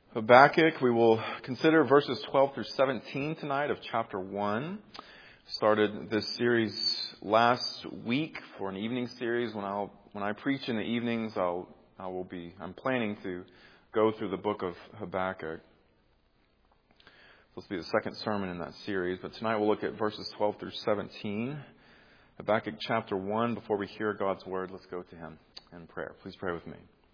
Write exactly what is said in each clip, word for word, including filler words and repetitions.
Habakkuk, we will consider verses twelve through seventeen tonight of chapter one. Started this series last week for an evening series. When I'll when I preach in the evenings, I'll I will be I'm planning to go through the book of Habakkuk. This will be the second sermon in that series, but tonight we'll look at verses twelve through seventeen. Habakkuk chapter one. Before we hear God's word, let's go to him in prayer. Please pray with me.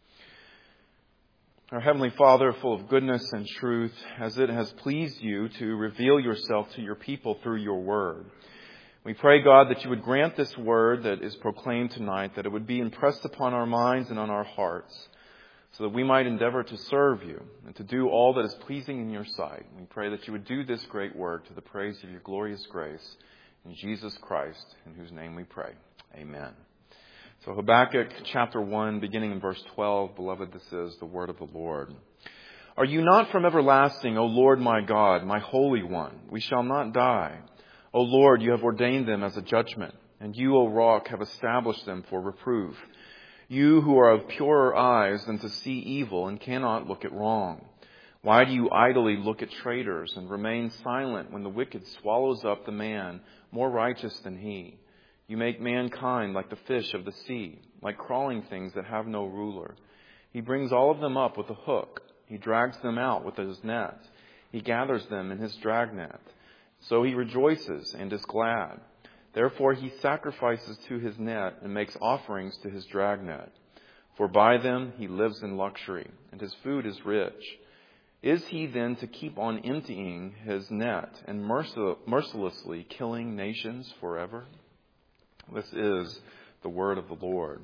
Our Heavenly Father, full of goodness and truth, as it has pleased you to reveal yourself to your people through your word. We pray, God, that you would grant this word that is proclaimed tonight, that it would be impressed upon our minds and on our hearts, so that we might endeavor to serve you and to do all that is pleasing in your sight. We pray that you would do this great work to the praise of your glorious grace. In Jesus Christ, in whose name we pray. Amen. So Habakkuk chapter one, beginning in verse twelve, beloved, this is the word of the Lord. Are you not from everlasting, O Lord my God, my Holy One? We shall not die. O Lord, you have ordained them as a judgment, and you, O Rock, have established them for reproof. You who are of purer eyes than to see evil and cannot look at wrong. Why do you idly look at traitors and remain silent when the wicked swallows up the man more righteous than he? You make mankind like the fish of the sea, like crawling things that have no ruler. He brings all of them up with a hook. He drags them out with his net. He gathers them in his dragnet. So he rejoices and is glad. Therefore he sacrifices to his net and makes offerings to his dragnet. For by them he lives in luxury, and his food is rich. Is he then to keep on emptying his net and mercil- mercilessly killing nations forever? This is the word of the Lord.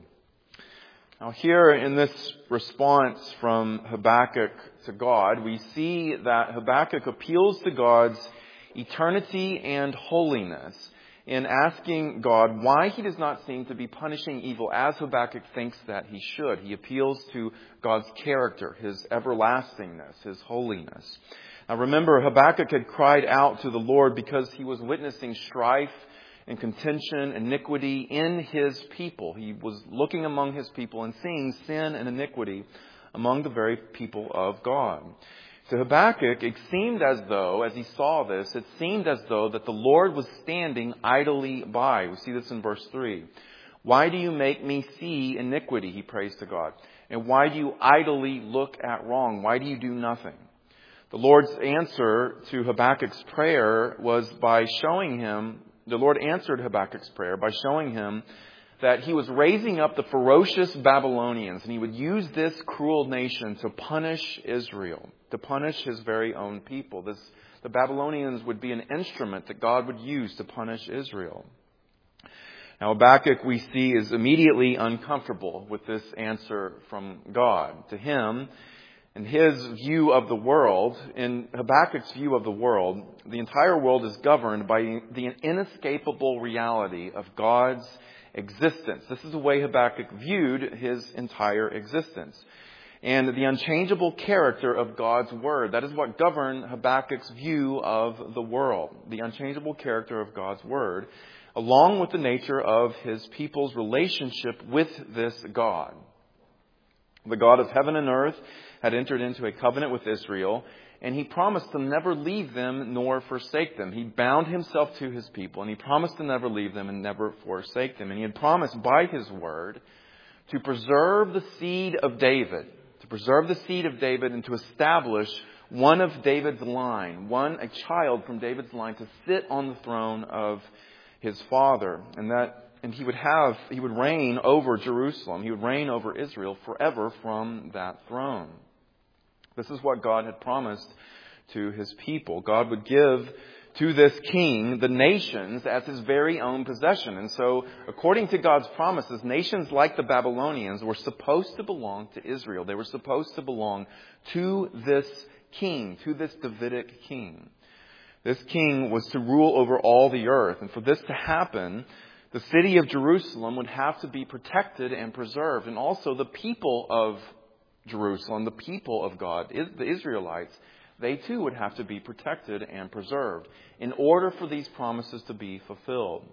Now here in this response from Habakkuk to God, we see that Habakkuk appeals to God's eternity and holiness in asking God why he does not seem to be punishing evil as Habakkuk thinks that he should. He appeals to God's character, his everlastingness, his holiness. Now remember, Habakkuk had cried out to the Lord because he was witnessing strife and contention, iniquity in his people. He was looking among his people and seeing sin and iniquity among the very people of God. To Habakkuk, it seemed as though, as he saw this, it seemed as though that the Lord was standing idly by. We see this in verse three. Why do you make me see iniquity? He prays to God. And why do you idly look at wrong? Why do you do nothing? The Lord's answer to Habakkuk's prayer was by showing him The Lord answered Habakkuk's prayer by showing him that he was raising up the ferocious Babylonians, and he would use this cruel nation to punish Israel, to punish his very own people. This, the Babylonians would be an instrument that God would use to punish Israel. Now Habakkuk, we see, is immediately uncomfortable with this answer from God. To him, in his view of the world, in Habakkuk's view of the world, the entire world is governed by the inescapable reality of God's existence. This is the way Habakkuk viewed his entire existence. And the unchangeable character of God's word. That is what governed Habakkuk's view of the world. The unchangeable character of God's word, along with the nature of his people's relationship with this God. The God of heaven and earth had entered into a covenant with Israel, and he promised to never leave them nor forsake them. He bound himself to his people, and he promised to never leave them and never forsake them. And he had promised by his word to preserve the seed of David, to preserve the seed of David and to establish one of David's line, one, a child from David's line, to sit on the throne of his father. And that And he would have, he would reign over Jerusalem. He would reign over Israel forever from that throne. This is what God had promised to his people. God would give to this king the nations as his very own possession. And so, according to God's promises, nations like the Babylonians were supposed to belong to Israel. They were supposed to belong to this king, to this Davidic king. This king was to rule over all the earth. And for this to happen, the city of Jerusalem would have to be protected and preserved. And also the people of Jerusalem, the people of God, the Israelites, they too would have to be protected and preserved in order for these promises to be fulfilled.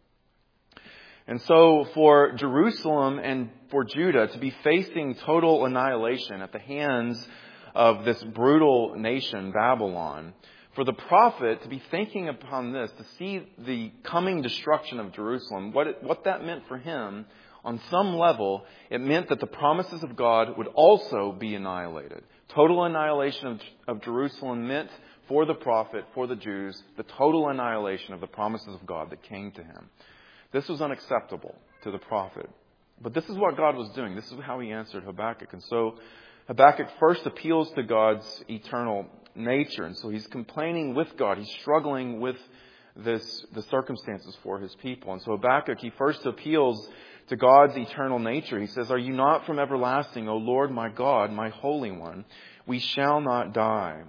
And so for Jerusalem and for Judah to be facing total annihilation at the hands of this brutal nation, Babylon, for the prophet to be thinking upon this, to see the coming destruction of Jerusalem, what it, what that meant for him, on some level, it meant that the promises of God would also be annihilated. Total annihilation of, of Jerusalem meant for the prophet, for the Jews, the total annihilation of the promises of God that came to him. This was unacceptable to the prophet. But this is what God was doing. This is how he answered Habakkuk. And so Habakkuk first appeals to God's eternal nature. And so he's complaining with God. He's struggling with this, the circumstances for his people. And so Habakkuk, he first appeals to God's eternal nature. He says, "Are you not from everlasting, O Lord my God, my Holy One? We shall not die."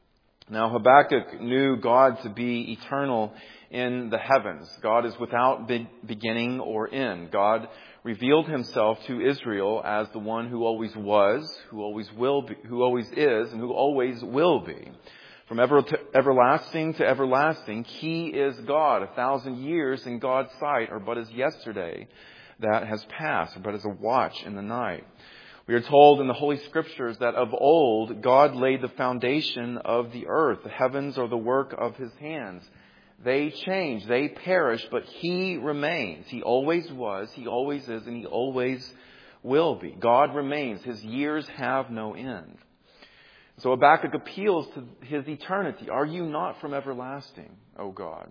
Now Habakkuk knew God to be eternal in the heavens. God is without beginning or end. God revealed himself to Israel as the one who always was, who always will be, who always is, and who always will be. From ever to everlasting to everlasting, he is God. A thousand years in God's sight are but as yesterday that has passed, or but as a watch in the night. We are told in the Holy Scriptures that of old God laid the foundation of the earth. The heavens are the work of his hands. They change, they perish, but he remains. He always was, he always is, and he always will be. God remains. His years have no end. So Habakkuk appeals to his eternity. Are you not from everlasting, O God?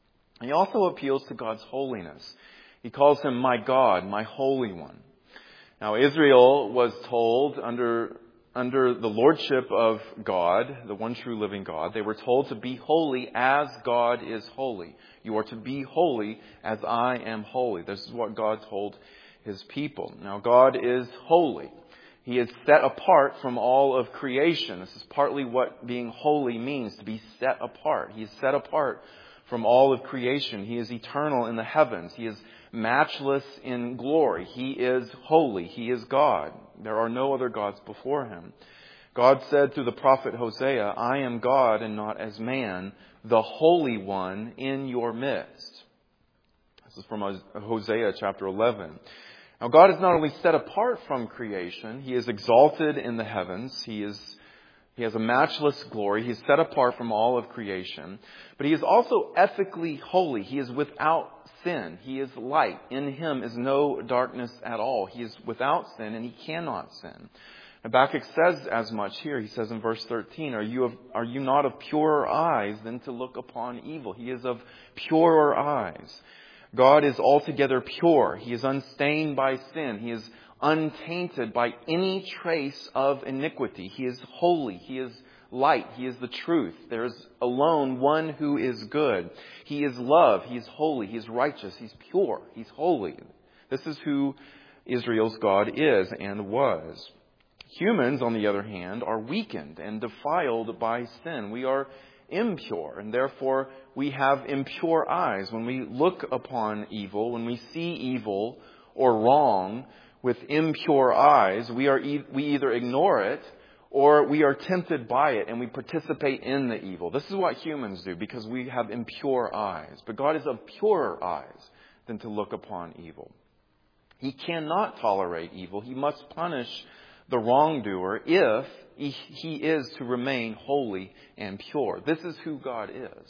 He also appeals to God's holiness. He calls him my God, my Holy One. Now, Israel was told under, under the lordship of God, the one true living God, they were told to be holy as God is holy. You are to be holy as I am holy. This is what God told his people. Now, God is holy. He is set apart from all of creation. This is partly what being holy means, to be set apart. He is set apart from all of creation. He is eternal in the heavens. He is matchless in glory. He is holy. He is God. There are no other gods before him. God said through the prophet Hosea, "I am God and not as man, the Holy One in your midst." This is from Hosea chapter eleven. Now, God is not only set apart from creation, he is exalted in the heavens. He is He has a matchless glory. He is set apart from all of creation. But he is also ethically holy. He is without sin. He is light. In him is no darkness at all. He is without sin and he cannot sin. Habakkuk says as much here. He says in verse thirteen, Are you, of, are you not of purer eyes than to look upon evil? He is of purer eyes. God is altogether pure. He is unstained by sin. He is untainted by any trace of iniquity. He is holy. He is light. He is the truth. There is alone one who is good. He is love. He is holy. He is righteous. He's pure. He's holy. This is who Israel's God is and was. Humans, on the other hand, are weakened and defiled by sin. We are impure, and therefore we have impure eyes. When we look upon evil, when we see evil or wrong with impure eyes, we are e- we either ignore it or we are tempted by it and we participate in the evil. This is what humans do because we have impure eyes. But God is of purer eyes than to look upon evil. He cannot tolerate evil. He must punish the wrongdoer if he is to remain holy and pure. This is who God is.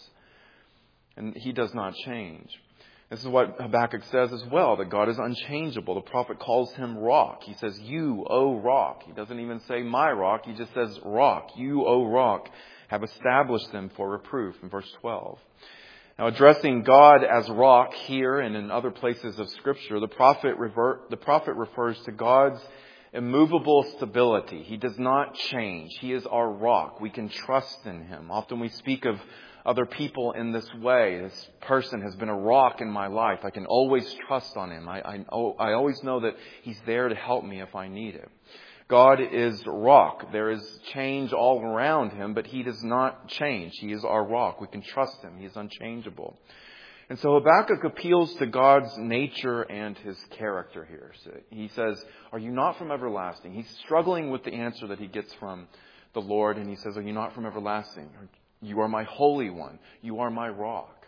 And he does not change. This is what Habakkuk says as well, that God is unchangeable. The prophet calls him rock. He says, you, O rock. He doesn't even say my rock. He just says rock. You, O rock, have established them for reproof in verse twelve. Now, addressing God as rock here and in other places of Scripture, the prophet, revert, the prophet refers to God's immovable stability. He does not change. He is our rock. We can trust in him. Often we speak of other people in this way. This person has been a rock in my life. I can always trust on him. I, I, I always know that he's there to help me if I need it. God is rock. There is change all around him, but he does not change. He is our rock. We can trust him. He is unchangeable. And so Habakkuk appeals to God's nature and his character here. So he says, are you not from everlasting? He's struggling with the answer that he gets from the Lord. And he says, are you not from everlasting? You are my Holy One. You are my rock.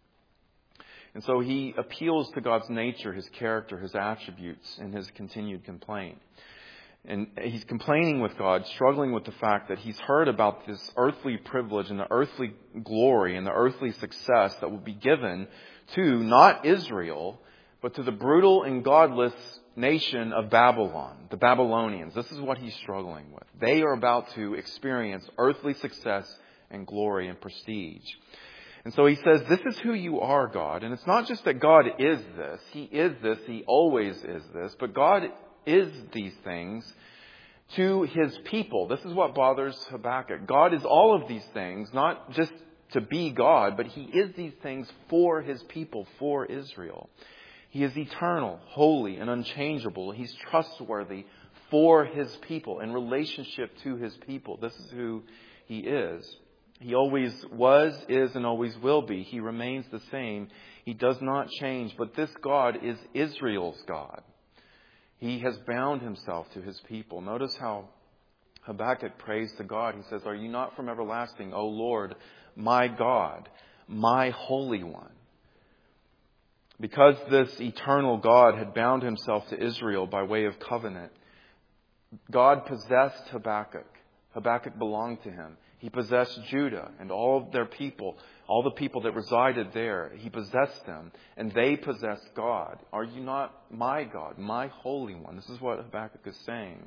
And so he appeals to God's nature, his character, his attributes in his continued complaint. And he's complaining with God, struggling with the fact that he's heard about this earthly privilege and the earthly glory and the earthly success that will be given to not Israel, but to the brutal and godless nation of Babylon, the Babylonians. This is what he's struggling with. They are about to experience earthly success and glory and prestige. And so he says, this is who you are, God. And it's not just that God is this. He is this. He always is this. But God is these things to his people. This is what bothers Habakkuk. God is all of these things, not just to be God, but he is these things for his people, for Israel. He is eternal, holy, and unchangeable. He's trustworthy for his people, in relationship to his people. This is who he is. He always was, is, and always will be. He remains the same. He does not change. But this God is Israel's God. He has bound himself to his people. Notice how Habakkuk prays to God. He says, are you not from everlasting, O Lord, my God, my Holy One? Because this eternal God had bound himself to Israel by way of covenant, God possessed Habakkuk. Habakkuk belonged to him. He possessed Judah and all of their people, all the people that resided there. He possessed them, and they possessed God. Are you not my God, my Holy One? This is what Habakkuk is saying.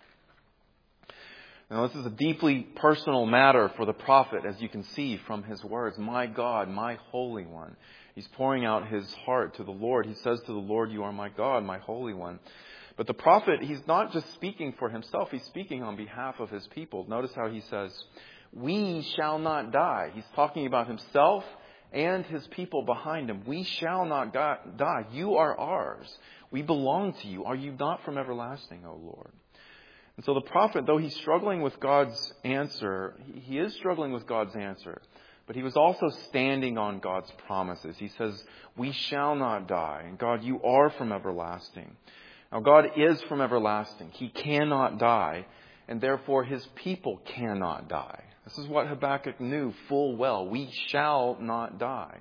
Now, this is a deeply personal matter for the prophet, as you can see from his words. My God, my Holy One. He's pouring out his heart to the Lord. He says to the Lord, you are my God, my Holy One. But the prophet, he's not just speaking for himself. He's speaking on behalf of his people. Notice how he says, we shall not die. He's talking about himself and his people behind him. We shall not die. You are ours. We belong to you. Are you not from everlasting, O Lord? And so the prophet, though he's struggling with God's answer, he is struggling with God's answer. But he was also standing on God's promises. He says, we shall not die. And God, you are from everlasting. Now, God is from everlasting. He cannot die. And therefore, his people cannot die. This is what Habakkuk knew full well. We shall not die.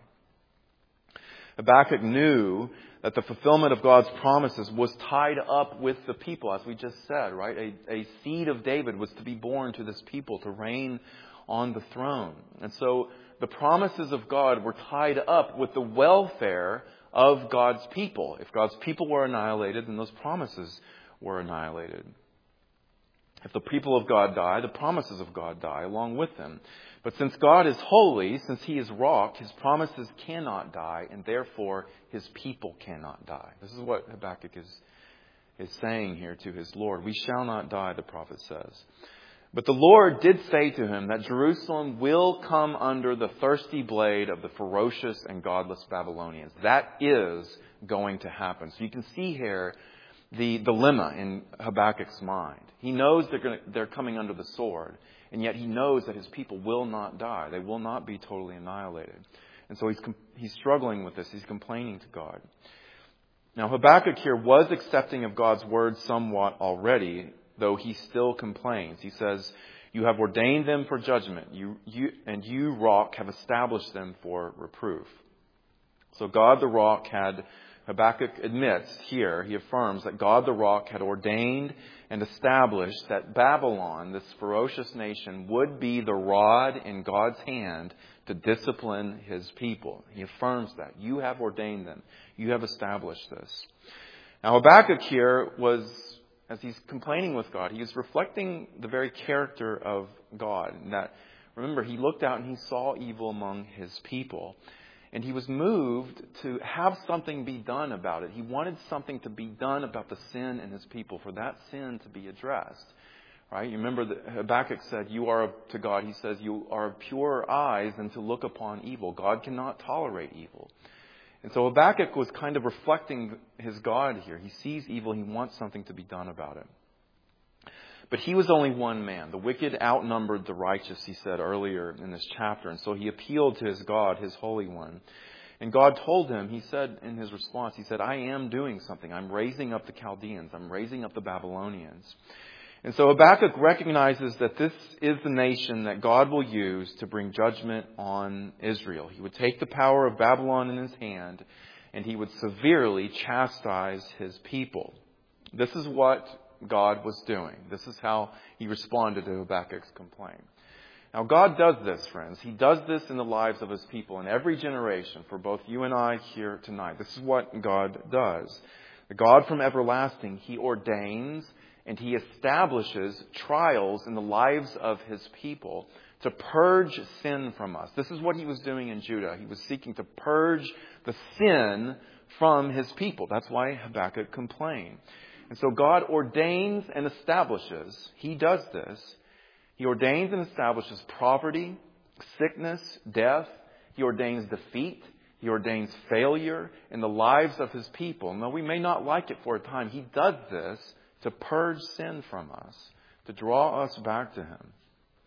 Habakkuk knew that the fulfillment of God's promises was tied up with the people, as we just said, right? A, a seed of David was to be born to this people, to reign on the throne. And so the promises of God were tied up with the welfare of God's people. If God's people were annihilated, then those promises were annihilated. If the people of God die, the promises of God die along with them. But since God is holy, since he is rock, his promises cannot die, and therefore his people cannot die. This is what Habakkuk is, is saying here to his Lord. We shall not die, the prophet says. But the Lord did say to him that Jerusalem will come under the thirsty blade of the ferocious and godless Babylonians. That is going to happen. So you can see here the dilemma in Habakkuk's mind. He knows they're, going to, they're coming under the sword, and yet he knows that his people will not die. They will not be totally annihilated. And so he's, he's struggling with this. He's complaining to God. Now, Habakkuk here was accepting of God's word somewhat already, though he still complains. He says, you have ordained them for judgment, you, you, and you, rock, have established them for reproof. So God the rock had, Habakkuk admits here, he affirms that God the rock had ordained and established that Babylon, this ferocious nation, would be the rod in God's hand to discipline his people. He affirms that. You have ordained them. You have established this. Now Habakkuk here was, as he's complaining with God, he is reflecting the very character of God. And that, remember, he looked out and he saw evil among his people. And he was moved to have something be done about it. He wanted something to be done about the sin in his people, for that sin to be addressed. Right? You remember that Habakkuk said, you are, to God, he says, you are of purer eyes than to look upon evil. God cannot tolerate evil. And so Habakkuk was kind of reflecting his God here. He sees evil. He wants something to be done about it. But he was only one man. The wicked outnumbered the righteous, he said earlier in this chapter. And so he appealed to his God, his Holy One. And God told him, he said in his response, he said, I am doing something. I'm raising up the Chaldeans. I'm raising up the Babylonians. And so Habakkuk recognizes that this is the nation that God will use to bring judgment on Israel. He would take the power of Babylon in his hand, and he would severely chastise his people. This is what God was doing. This is how he responded to Habakkuk's complaint. Now, God does this, friends. He does this in the lives of his people in every generation for both you and I here tonight. This is what God does. The God from everlasting, he ordains and he establishes trials in the lives of his people to purge sin from us. This is what he was doing in Judah. He was seeking to purge the sin from his people. That's why Habakkuk complained. And so God ordains and establishes. He does this. He ordains and establishes poverty, sickness, death. He ordains defeat. He ordains failure in the lives of his people. And though we may not like it for a time, he does this to purge sin from us, to draw us back to him,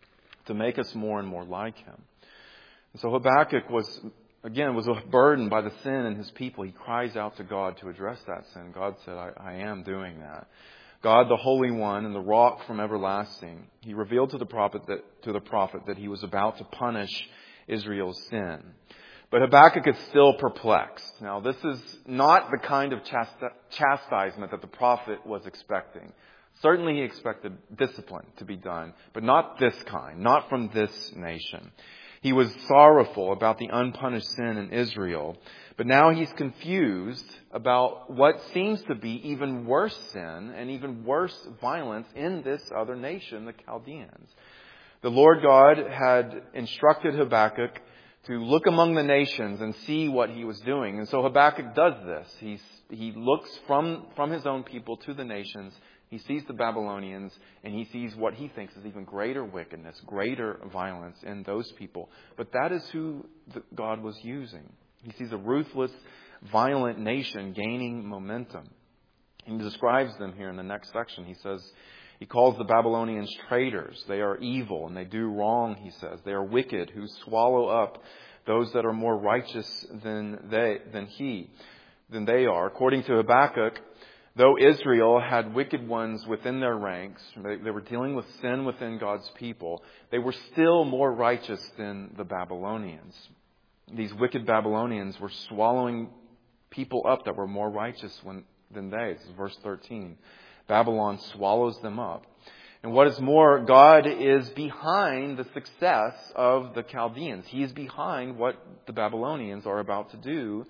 to make us more and more like him. And so Habakkuk was, again, was burdened by the sin in his people. He cries out to God to address that sin. God said, I, I am doing that. God, the Holy One and the rock from everlasting, he revealed to the prophet that, to the prophet that he was about to punish Israel's sin. But Habakkuk is still perplexed. Now, this is not the kind of chast- chastisement that the prophet was expecting. Certainly he expected discipline to be done, but not this kind, not from this nation. He was sorrowful about the unpunished sin in Israel, but now he's confused about what seems to be even worse sin and even worse violence in this other nation, the Chaldeans. The Lord God had instructed Habakkuk to look among the nations and see what he was doing. And so Habakkuk does this. He's, he looks from, from his own people to the nations. He sees the Babylonians, and he sees what he thinks is even greater wickedness, greater violence in those people. But that is who God was using. He sees a ruthless, violent nation gaining momentum. He describes them here in the next section. He says, he calls the Babylonians traitors. They are evil and they do wrong, he says. They are wicked who swallow up those that are more righteous than they, than he, than they are. According to Habakkuk, though Israel had wicked ones within their ranks, they, they were dealing with sin within God's people, they were still more righteous than the Babylonians. These wicked Babylonians were swallowing people up that were more righteous when, than they. This is verse thirteen. Babylon swallows them up. And what is more, God is behind the success of the Chaldeans. He is behind what the Babylonians are about to do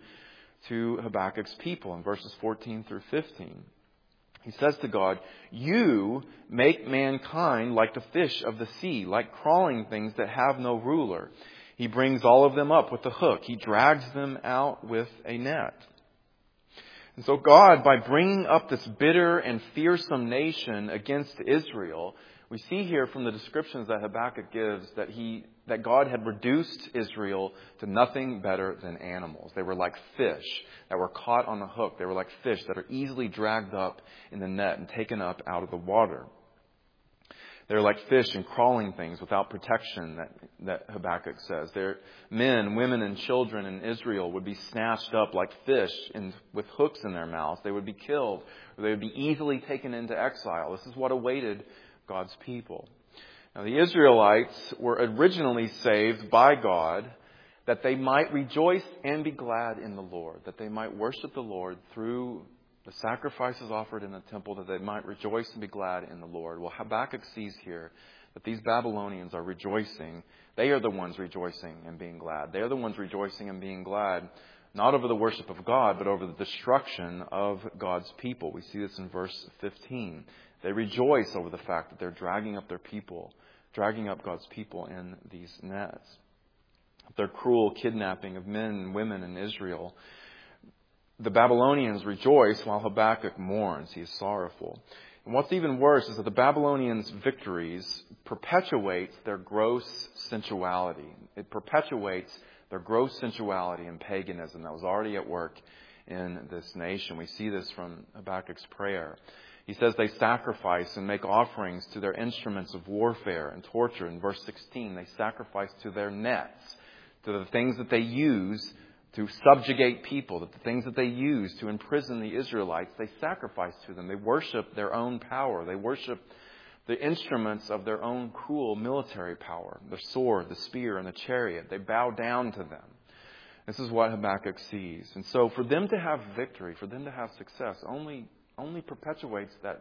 to Habakkuk's people in verses fourteen through fifteen. He says to God, you make mankind like the fish of the sea, like crawling things that have no ruler. He brings all of them up with a hook. He drags them out with a net. And so God, by bringing up this bitter and fearsome nation against Israel, we see here from the descriptions that Habakkuk gives that he that God had reduced Israel to nothing better than animals. They were like fish that were caught on the hook. They were like fish that are easily dragged up in the net and taken up out of the water. They're like fish and crawling things without protection, that, that Habakkuk says. Their men, women, and children in Israel would be snatched up like fish and with hooks in their mouths. They would be killed, or they would be easily taken into exile. This is what awaited God's people. Now, the Israelites were originally saved by God that they might rejoice and be glad in the Lord, that they might worship the Lord through the sacrifices offered in the temple, that they might rejoice and be glad in the Lord. Well, Habakkuk sees here that these Babylonians are rejoicing. They are the ones rejoicing and being glad. They are the ones rejoicing and being glad, not over the worship of God, but over the destruction of God's people. We see this in verse fifteen. They rejoice over the fact that they're dragging up their people, dragging up God's people in these nets. Their cruel kidnapping of men and women in Israel. The Babylonians rejoice while Habakkuk mourns. He is sorrowful. And what's even worse is that the Babylonians' victories perpetuates their gross sensuality. It perpetuates their gross sensuality and paganism that was already at work in this nation. We see this from Habakkuk's prayer. He says they sacrifice and make offerings to their instruments of warfare and torture. In verse sixteen, they sacrifice to their nets, to the things that they use to subjugate people, that the things that they use to imprison the Israelites, they sacrifice to them. They worship their own power. They worship the instruments of their own cruel military power, the sword, the spear, and the chariot. They bow down to them. This is what Habakkuk sees. And so for them to have victory, for them to have success, only, only perpetuates that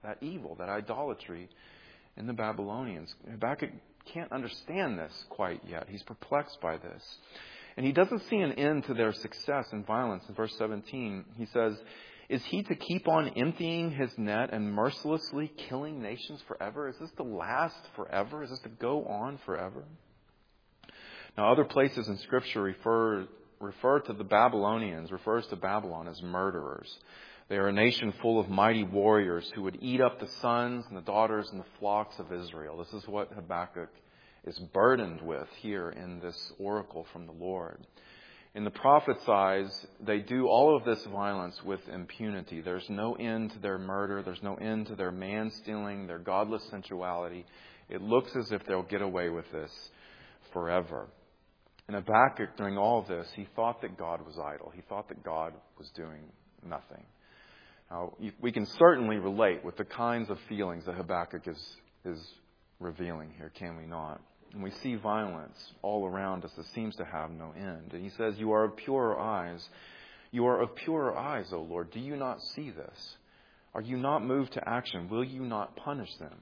that evil, that idolatry in the Babylonians. Habakkuk can't understand this quite yet. He's perplexed by this. And he doesn't see an end to their success and violence. In verse seventeen, he says, is he to keep on emptying his net and mercilessly killing nations forever? Is this to last forever? Is this to go on forever? Now, other places in Scripture refer refer to the Babylonians, refers to Babylon as murderers. They are a nation full of mighty warriors who would eat up the sons and the daughters and the flocks of Israel. This is what Habakkuk is burdened with here in this oracle from the Lord. In the prophet's eyes, they do all of this violence with impunity. There's no end to their murder. There's no end to their man-stealing, their godless sensuality. It looks as if they'll get away with this forever. And Habakkuk, during all of this, he thought that God was idle. He thought that God was doing nothing. Now, we can certainly relate with the kinds of feelings that Habakkuk is, is revealing here, can we not? And we see violence all around us that seems to have no end. And he says, you are of purer eyes. You are of purer eyes, O Lord. Do you not see this? Are you not moved to action? Will you not punish them?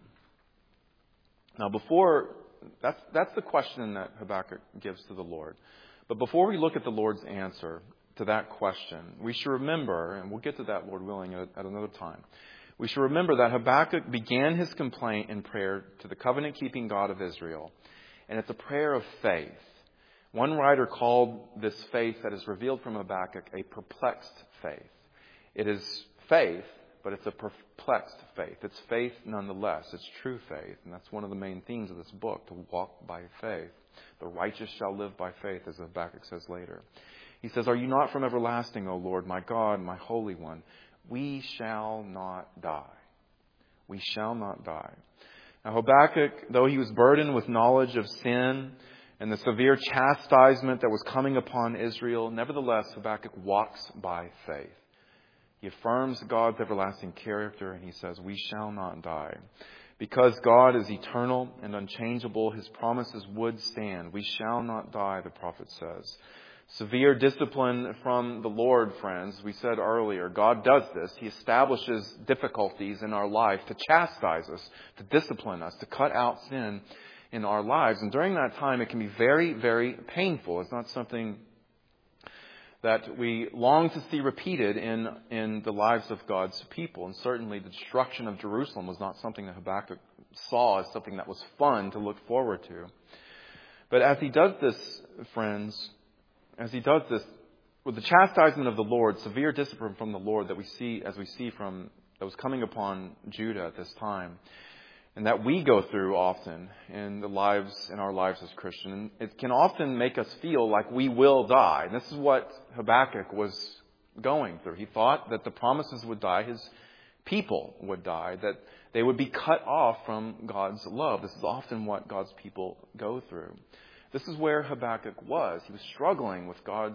Now, before, that's, that's the question that Habakkuk gives to the Lord. But before we look at the Lord's answer to that question, we should remember, and we'll get to that, Lord willing, at, at another time. We should remember that Habakkuk began his complaint in prayer to the covenant-keeping God of Israel. And it's a prayer of faith. One writer called this faith that is revealed from Habakkuk a perplexed faith. It is faith, but it's a perplexed faith. It's faith nonetheless. It's true faith. And that's one of the main themes of this book, to walk by faith. The righteous shall live by faith, as Habakkuk says later. He says, are you not from everlasting, O Lord, my God, my Holy One? We shall not die. We shall not die. Now Habakkuk, though he was burdened with knowledge of sin and the severe chastisement that was coming upon Israel, nevertheless Habakkuk walks by faith. He affirms God's everlasting character and he says, we shall not die. Because God is eternal and unchangeable, his promises would stand. We shall not die, the prophet says. Severe discipline from the Lord, friends. We said earlier, God does this. He establishes difficulties in our life to chastise us, to discipline us, to cut out sin in our lives. And during that time, it can be very, very painful. It's not something that we long to see repeated in, in the lives of God's people. And certainly the destruction of Jerusalem was not something that Habakkuk saw as something that was fun to look forward to. But as he does this, friends, As he does this, with the chastisement of the Lord, severe discipline from the Lord that we see, as we see from, that was coming upon Judah at this time, and that we go through often in the lives, in our lives as Christians, it can often make us feel like we will die. And this is what Habakkuk was going through. He thought that the promises would die, his people would die, that they would be cut off from God's love. This is often what God's people go through. This is where Habakkuk was. He was struggling with God's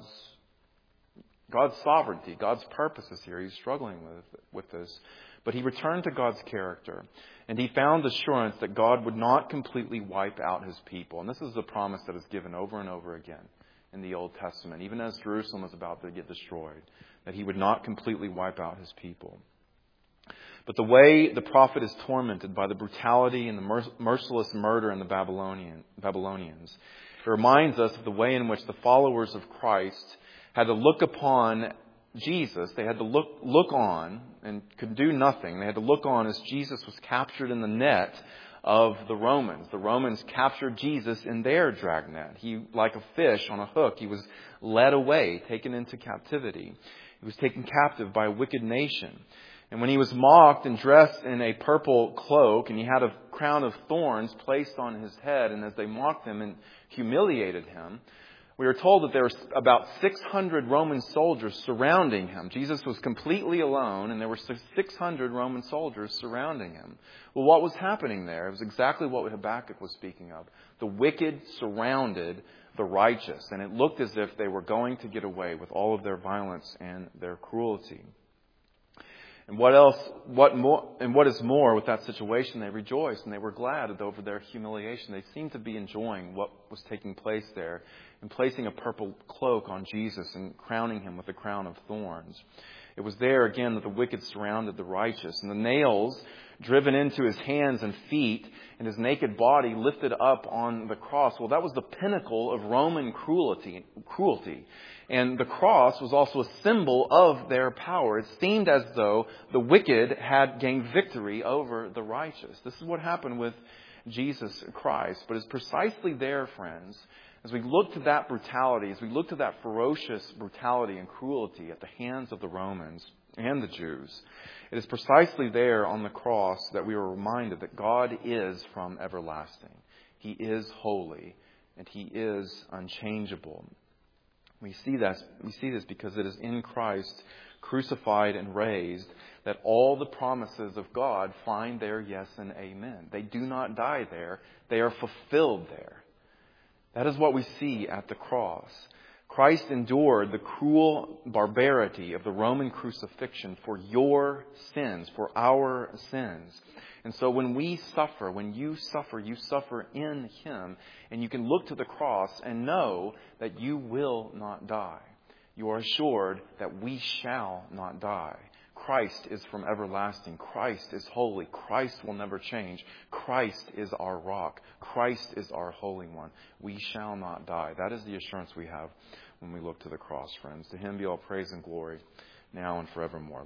God's sovereignty, God's purposes here. He's struggling with, with this. But he returned to God's character. And he found assurance that God would not completely wipe out his people. And this is a promise that is given over and over again in the Old Testament, even as Jerusalem is about to get destroyed, that he would not completely wipe out his people. But the way the prophet is tormented by the brutality and the merciless murder in the Babylonian, Babylonians, it reminds us of the way in which the followers of Christ had to look upon Jesus. They had to look look on and could do nothing. They had to look on as Jesus was captured in the net of the Romans. The Romans captured Jesus in their dragnet. He, like a fish on a hook, he was led away, taken into captivity. He was taken captive by a wicked nation. And when he was mocked and dressed in a purple cloak, and he had a crown of thorns placed on his head, and as they mocked him and humiliated him, we are told that there were about six hundred Roman soldiers surrounding him. Jesus was completely alone, and there were six hundred Roman soldiers surrounding him. Well, what was happening there? It was exactly what Habakkuk was speaking of. The wicked surrounded the righteous, and it looked as if they were going to get away with all of their violence and their cruelty. And what else, what more, and what is more, with that situation, they rejoiced and they were glad over their humiliation. They seemed to be enjoying what was taking place there and placing a purple cloak on Jesus and crowning him with a crown of thorns. It was there, again, that the wicked surrounded the righteous. And the nails driven into his hands and feet and his naked body lifted up on the cross. Well, that was the pinnacle of Roman cruelty. cruelty. And the cross was also a symbol of their power. It seemed as though the wicked had gained victory over the righteous. This is what happened with Jesus Christ. But it's precisely there, friends, as we look to that brutality, as we look to that ferocious brutality and cruelty at the hands of the Romans and the Jews, it is precisely there on the cross that we are reminded that God is from everlasting. He is holy and He is unchangeable. We see that, we see this because it is in Christ, crucified and raised, that all the promises of God find their yes and amen. They do not die there. They are fulfilled there. That is what we see at the cross. Christ endured the cruel barbarity of the Roman crucifixion for your sins, for our sins. And so when we suffer, when you suffer, you suffer in Him. And you can look to the cross and know that you will not die. You are assured that we shall not die. Christ is from everlasting. Christ is holy. Christ will never change. Christ is our rock. Christ is our Holy One. We shall not die. That is the assurance we have when we look to the cross, friends. To Him be all praise and glory, now and forevermore.